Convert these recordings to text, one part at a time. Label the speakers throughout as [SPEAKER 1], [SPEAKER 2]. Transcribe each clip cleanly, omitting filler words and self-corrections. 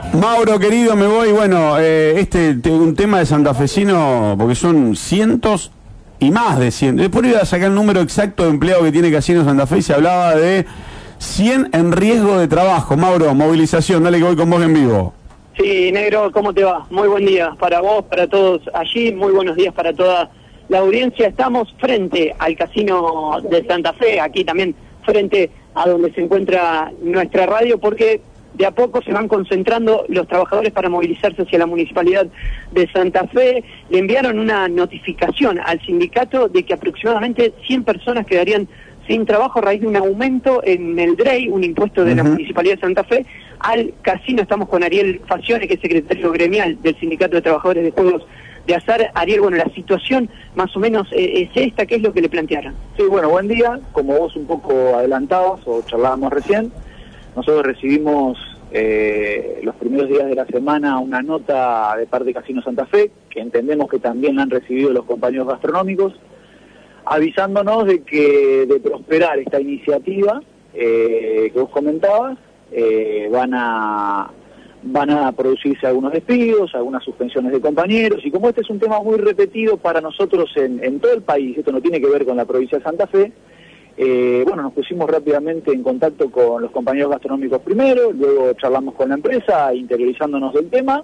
[SPEAKER 1] Mauro, querido, me voy. Bueno, un tema de santafesino, porque son cientos y más de 100. Después iba a sacar el número exacto de empleados que tiene Casino Santa Fe y se hablaba de 100 en riesgo de trabajo. Mauro, movilización, dale que voy con vos en vivo.
[SPEAKER 2] Sí, negro, ¿cómo te va? Muy buen día para vos, para todos allí, muy buenos días para toda la audiencia. Estamos frente al Casino de Santa Fe, aquí también frente a donde se encuentra nuestra radio, porque de a poco se van concentrando los trabajadores para movilizarse hacia la Municipalidad de Santa Fe. Le enviaron una notificación al sindicato de que aproximadamente 100 personas quedarían sin trabajo a raíz de un aumento en el DREI, un impuesto de la Municipalidad de Santa Fe, al casino. Estamos con Ariel Facione, que es secretario gremial del Sindicato de Trabajadores de Juegos de Azar. Ariel, bueno, la situación más o menos es esta, ¿qué es lo que le plantearon?
[SPEAKER 3] Sí, bueno, buen día. Como vos un poco adelantabas o charlábamos recién, nosotros recibimos los primeros días de la semana una nota de parte de Casino Santa Fe, que entendemos que también la han recibido los compañeros gastronómicos, avisándonos de que de prosperar esta iniciativa que vos comentabas, van a producirse algunos despidos, algunas suspensiones de compañeros, y como este es un tema muy repetido para nosotros en todo el país, esto no tiene que ver con la provincia de Santa Fe, bueno, nos pusimos rápidamente en contacto con los compañeros gastronómicos primero, luego charlamos con la empresa, interiorizándonos del tema,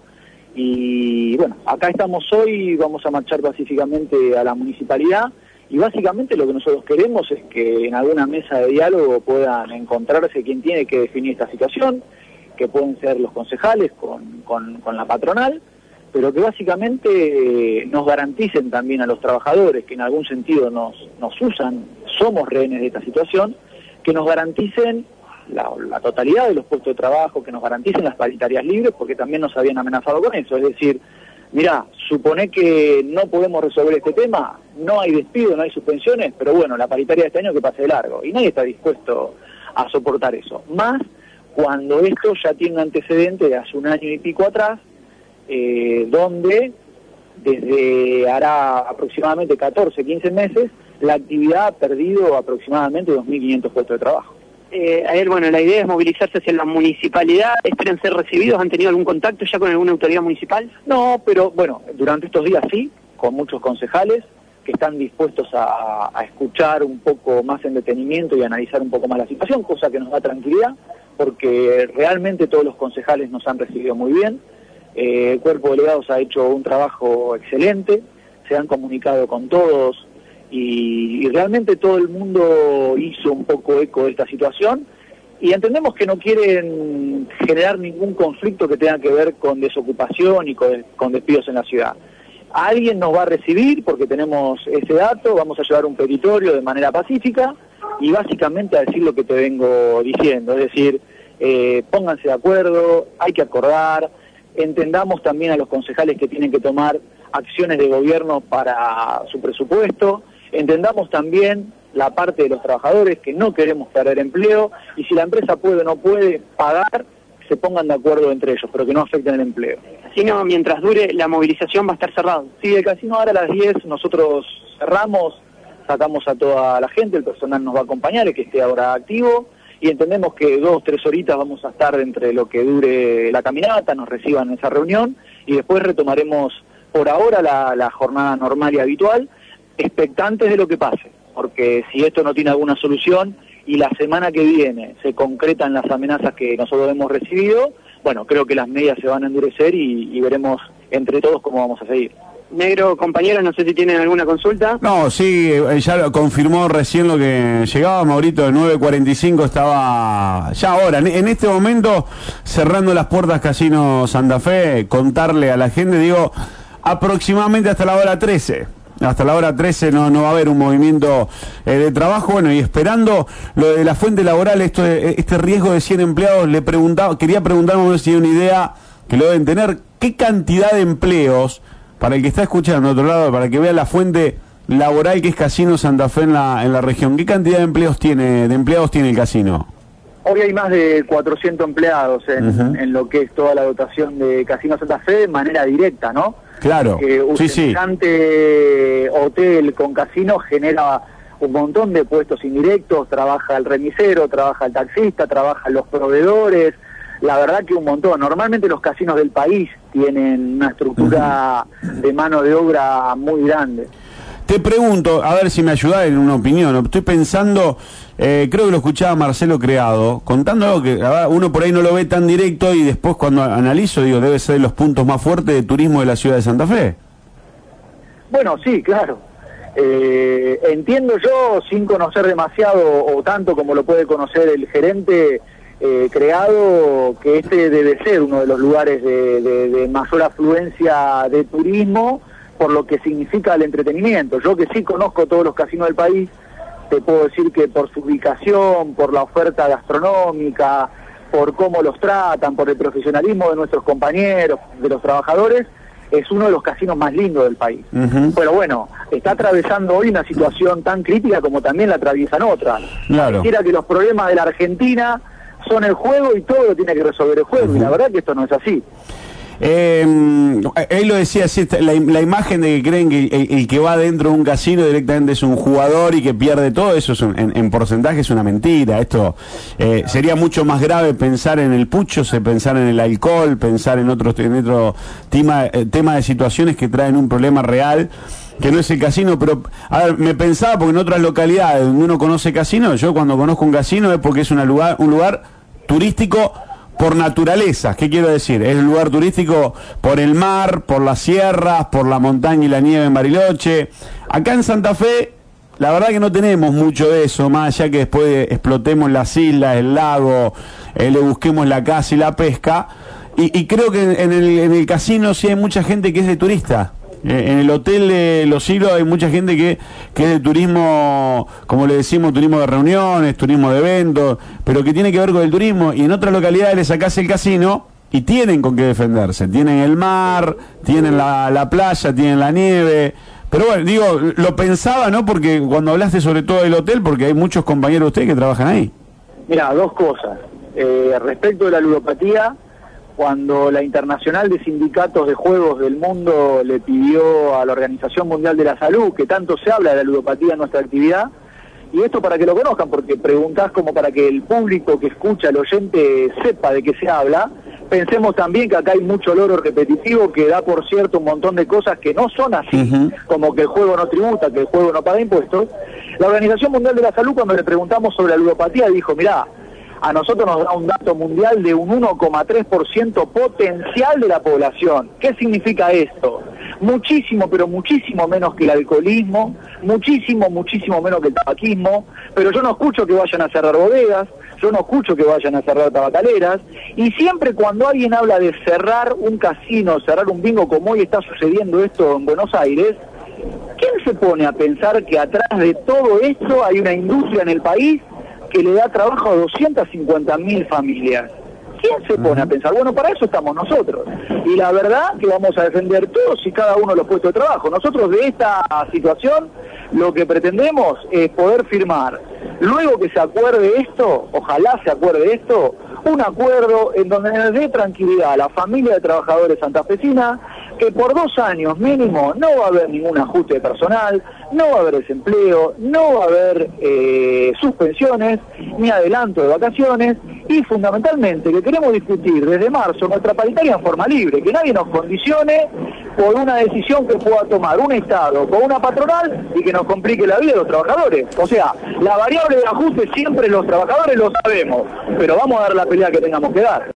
[SPEAKER 3] y bueno, acá estamos hoy, vamos a marchar pacíficamente a la municipalidad, y básicamente lo que nosotros queremos es que en alguna mesa de diálogo puedan encontrarse quien tiene que definir esta situación, que pueden ser los concejales con la patronal, pero que básicamente nos garanticen también a los trabajadores que en algún sentido nos usan, somos rehenes de esta situación, que nos garanticen la totalidad de los puestos de trabajo, que nos garanticen las paritarias libres, porque también nos habían amenazado con eso, es decir, mirá, supone que no podemos resolver este tema, no hay despido, no hay suspensiones, pero bueno, la paritaria de este año que pase de largo, y nadie está dispuesto a soportar eso, más cuando esto ya tiene un antecedente de hace un año y pico atrás, donde desde hará aproximadamente 14, 15 meses, la actividad ha perdido aproximadamente 2.500 puestos de trabajo.
[SPEAKER 2] A ver, bueno, la idea es movilizarse hacia la municipalidad, esperan ser recibidos, ¿han tenido algún contacto ya con alguna autoridad municipal?
[SPEAKER 3] No, pero bueno, durante estos días sí, con muchos concejales que están dispuestos a escuchar un poco más en detenimiento y analizar un poco más la situación, cosa que nos da tranquilidad, porque realmente todos los concejales nos han recibido muy bien. El cuerpo de delegados ha hecho un trabajo excelente, se han comunicado con todos y realmente todo el mundo hizo un poco eco de esta situación y entendemos que no quieren generar ningún conflicto que tenga que ver con desocupación y con despidos en la ciudad. Alguien nos va a recibir porque tenemos ese dato, vamos a llevar un petitorio de manera pacífica y básicamente a decir lo que te vengo diciendo, es decir, pónganse de acuerdo, hay que acordar, entendamos también a los concejales que tienen que tomar acciones de gobierno para su presupuesto, entendamos también la parte de los trabajadores que no queremos perder empleo y si la empresa puede o no puede pagar, se pongan de acuerdo entre ellos, pero que no afecten el empleo.
[SPEAKER 2] Si no, mientras dure la movilización va a estar cerrado.
[SPEAKER 3] Sí, el casino ahora a las 10 nosotros cerramos, sacamos a toda la gente, el personal nos va a acompañar, el que esté ahora activo, y entendemos que 2 o 3 horitas vamos a estar entre lo que dure la caminata, nos reciban en esa reunión, y después retomaremos por ahora la jornada normal y habitual, expectantes de lo que pase, porque si esto no tiene alguna solución, y la semana que viene se concretan las amenazas que nosotros hemos recibido, bueno, creo que las medidas se van a endurecer y veremos entre todos cómo vamos a seguir.
[SPEAKER 2] Negro, compañeros, no sé si tienen alguna consulta.
[SPEAKER 1] No, sí, ya lo confirmó recién lo que llegaba, Maurito, de 9:45 estaba ya ahora, en este momento, cerrando las puertas Casino Santa Fe, contarle a la gente, digo, aproximadamente hasta la hora 13. Hasta la hora 13 no va a haber un movimiento de trabajo, bueno, y esperando lo de la fuente laboral, este riesgo de 100 empleados, quería preguntarme si hay una idea que lo deben tener, ¿qué cantidad de empleos, para el que está escuchando de otro lado, para que vea la fuente laboral que es Casino Santa Fe en la región, qué cantidad de empleos tiene el casino?
[SPEAKER 3] Hoy hay más de 400 empleados en lo que es toda la dotación de Casino Santa Fe de manera directa, ¿no?
[SPEAKER 1] Claro,
[SPEAKER 3] Un semejante hotel con casino genera un montón de puestos indirectos, trabaja el remisero, trabaja el taxista, trabajan los proveedores, la verdad que un montón. Normalmente los casinos del país tienen una estructura de mano de obra muy grande.
[SPEAKER 1] Te pregunto, a ver si me ayudás en una opinión. Estoy pensando, creo que lo escuchaba Marcelo Creado, contando algo que uno por ahí no lo ve tan directo y después cuando analizo, digo, debe ser de los puntos más fuertes de turismo de la ciudad de Santa Fe.
[SPEAKER 3] Bueno, sí, claro. Entiendo yo, sin conocer demasiado o tanto como lo puede conocer el gerente Creado, que este debe ser uno de los lugares de mayor afluencia de turismo, por lo que significa el entretenimiento. Yo que sí conozco todos los casinos del país, te puedo decir que por su ubicación, por la oferta gastronómica, por cómo los tratan, por el profesionalismo de nuestros compañeros, de los trabajadores, es uno de los casinos más lindos del país. Pero bueno, está atravesando hoy una situación tan crítica como también la atraviesan otras.
[SPEAKER 1] Claro.
[SPEAKER 3] Quisiera que los problemas de la Argentina son el juego y todo lo tiene que resolver el juego, y la verdad que esto no es así.
[SPEAKER 1] Él lo decía así, la imagen de que creen que el que va dentro de un casino directamente es un jugador y que pierde todo, eso es en porcentaje es una mentira. Esto sería mucho más grave pensar en el pucho, pensar en el alcohol, pensar en otro tema de situaciones que traen un problema real, que no es el casino. Pero, a ver, me pensaba, porque en otras localidades donde uno conoce casinos, yo cuando conozco un casino es porque es un lugar turístico por naturaleza. ¿Qué quiero decir? Es un lugar turístico por el mar, por las sierras, por la montaña y la nieve en Bariloche. Acá en Santa Fe, la verdad que no tenemos mucho de eso, más allá que después explotemos las islas, el lago, le busquemos la caza y la pesca. Y creo que en el casino sí hay mucha gente que es de turista. En el Hotel de Los Hilos hay mucha gente que es de turismo, como le decimos, turismo de reuniones, turismo de eventos, pero que tiene que ver con el turismo. Y en otras localidades le sacás el casino y tienen con qué defenderse. Tienen el mar, tienen la playa, tienen la nieve. Pero bueno, digo, lo pensaba, ¿no? Porque cuando hablaste sobre todo del hotel, porque hay muchos compañeros de ustedes que trabajan ahí.
[SPEAKER 3] Mira, dos cosas. Respecto de la ludopatía, cuando la Internacional de Sindicatos de Juegos del Mundo le pidió a la Organización Mundial de la Salud, que tanto se habla de la ludopatía en nuestra actividad, y esto para que lo conozcan, porque preguntás como para que el público que escucha, el oyente, sepa de qué se habla. Pensemos también que acá hay mucho loro repetitivo que da por cierto un montón de cosas que no son así, como que el juego no tributa, que el juego no paga impuestos. La Organización Mundial de la Salud, cuando le preguntamos sobre la ludopatía, dijo, mirá, a nosotros nos da un dato mundial de un 1,3% potencial de la población. ¿Qué significa esto? Muchísimo, pero muchísimo menos que el alcoholismo, muchísimo, muchísimo menos que el tabaquismo, pero yo no escucho que vayan a cerrar bodegas, yo no escucho que vayan a cerrar tabacaleras, y siempre cuando alguien habla de cerrar un casino, cerrar un bingo, como hoy está sucediendo esto en Buenos Aires, ¿quién se pone a pensar que atrás de todo esto hay una industria en el país que le da trabajo a 250.000 familias? ¿Quién se pone a pensar? Bueno, para eso estamos nosotros. Y la verdad que vamos a defender todos y cada uno los puestos de trabajo. Nosotros de esta situación lo que pretendemos es poder firmar, luego que se acuerde esto, ojalá se acuerde esto, un acuerdo en donde nos dé tranquilidad a la familia de trabajadores santafesinas, que por 2 años mínimo no va a haber ningún ajuste de personal, no va a haber desempleo, no va a haber suspensiones, ni adelanto de vacaciones, y fundamentalmente que queremos discutir desde marzo nuestra paritaria en forma libre, que nadie nos condicione por una decisión que pueda tomar un Estado con una patronal y que nos complique la vida de los trabajadores. O sea, la variable de ajuste siempre los trabajadores lo sabemos, pero vamos a dar la pelea que tengamos que dar.